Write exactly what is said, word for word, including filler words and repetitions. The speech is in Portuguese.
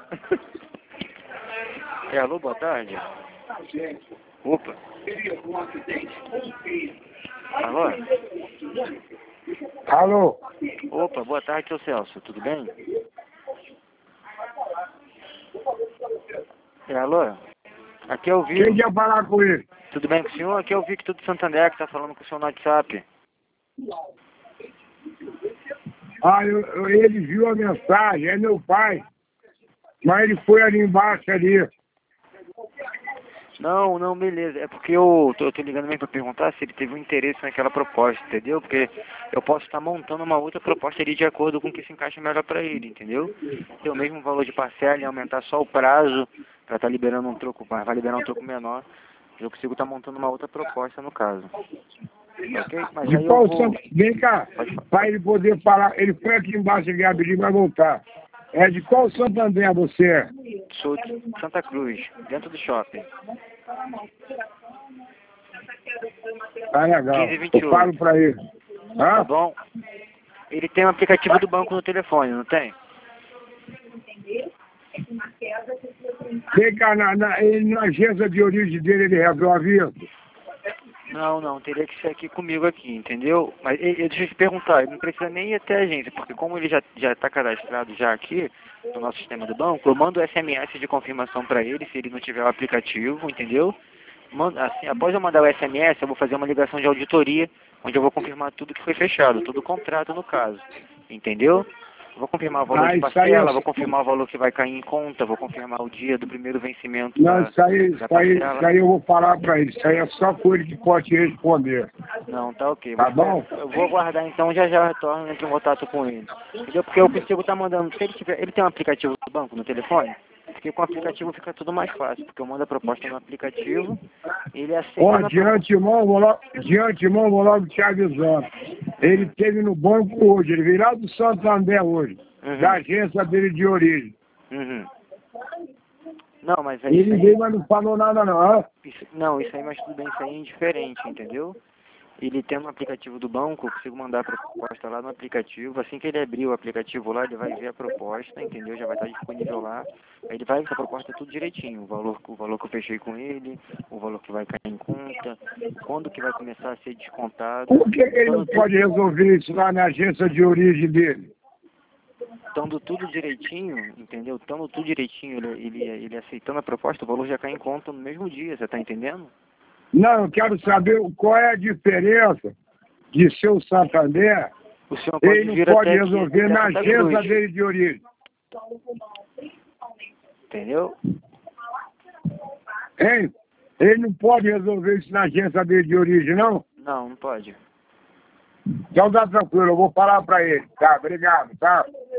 É, alô, boa tarde. Opa. Alô? Alô? Opa, boa tarde, seu Celso, tudo bem? É, alô? Aqui é o Quem Vitor. quer falar com ele? Tudo bem com o senhor? Aqui é o Victor de Santander que tá falando com o senhor no WhatsApp. Ah, eu, eu- ele viu a mensagem, é meu pai. Mas ele foi ali embaixo ali. Não, não, beleza. É porque eu tô, eu tô ligando mesmo pra perguntar se ele teve um interesse naquela proposta, entendeu? Porque eu posso estar montando uma outra proposta ali de acordo com o que se encaixa melhor pra ele, entendeu? Ter o mesmo valor de parcela e aumentar só o prazo pra estar liberando um troco, vai liberar um troco menor. Eu consigo estar montando uma outra proposta no caso. Ok? Mas De aí eu qual vou... Santa... Vem cá, Pode falar. para ele poder falar. Ele foi aqui embaixo aqui rapidinho, vai voltar. É de qual Santander você é? Sou de Santa Cruz, dentro do shopping. Tá legal. quinze e vinte e Eu falo oito. pra ele. Tá Hã? bom? Ele tem um aplicativo do banco no telefone, não tem? Vem cá, na, na, ele, na agência de origem dele, ele resolve a vida. Não, não, teria que ser aqui comigo aqui, entendeu? Mas e- e deixa eu te perguntar, ele não precisa nem ir até a agência, porque como ele já já está cadastrado já aqui no nosso sistema do banco, eu mando S M S de confirmação para ele se ele não tiver o aplicativo, entendeu? Manda, assim, após eu mandar o S M S, eu vou fazer uma ligação de auditoria, onde eu vou confirmar tudo que foi fechado, todo o contrato no caso, entendeu? Vou confirmar o valor Ah, de isso aí, parcela, eu- vou confirmar o valor que vai cair em conta, vou confirmar o dia do primeiro vencimento não, da, isso aí, da isso aí, parcela. isso aí eu vou falar pra ele. Isso aí é só com ele que pode te responder. Não, tá ok. Vou Tá esperar- bom? eu vou aguardar então, já já retorno e entro em contato com ele. Entendeu? Porque eu consigo estar mandando, se ele tiver, ele tem um aplicativo do banco no telefone? Porque com o aplicativo fica tudo mais fácil, porque eu mando a proposta no aplicativo, ele aceita Ó, na de proposta. antemão, vou logo, de antemão, vou logo te avisando. Ele esteve no banco hoje, ele veio lá do Santander hoje, Uhum. da agência dele de origem. Uhum. Não, mas é isso Ele aí. veio, mas não falou nada não. Hã? Isso, não, isso aí, mas tudo bem, isso aí é indiferente, entendeu? Ele tem um aplicativo do banco, eu consigo mandar a proposta lá no aplicativo. Assim que ele abrir o aplicativo lá, ele vai ver a proposta, entendeu? Já vai estar disponível lá. Aí ele vai ver essa proposta tudo direitinho. O valor, o valor que eu fechei com ele, o valor que vai cair em conta, quando que vai começar a ser descontado. Por que, que ele não Estando, pode resolver isso lá na agência de origem dele? estando tudo direitinho, entendeu? Estando tudo direitinho, ele, ele, ele aceitando a proposta, o valor já cai em conta no mesmo dia, você está entendendo? Não, eu quero saber qual é a diferença de seu Santander. O senhor pode Ele não vir pode até aqui, resolver até na Santa agência Cruz, dele de origem. entendeu? Hein? Ele não pode resolver isso na agência dele de origem, não? Não, não pode. Então tá tranquilo, eu vou falar pra ele. Tá, obrigado, tá?